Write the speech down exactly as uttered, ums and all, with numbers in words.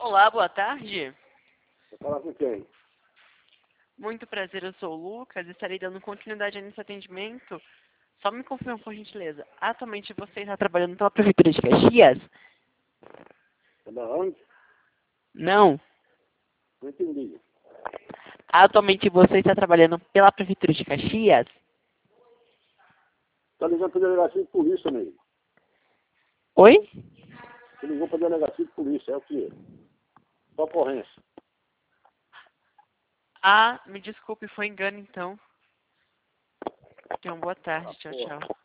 Olá, boa tarde. Você fala com quem? Muito prazer, eu sou o Lucas e estarei dando continuidade nesse atendimento. Só me confirma, por gentileza. Atualmente você está trabalhando pela Prefeitura de Caxias? É da onde? Não. Não entendi. Atualmente você está trabalhando pela Prefeitura de Caxias? Tá ligando para delegacia de polícia, amigo. Oi? Você ligou para delegacia de polícia, é o quê? Só ocorrência. Ah, me desculpe, foi engano então. Então, boa tarde. Tchau, porra. tchau.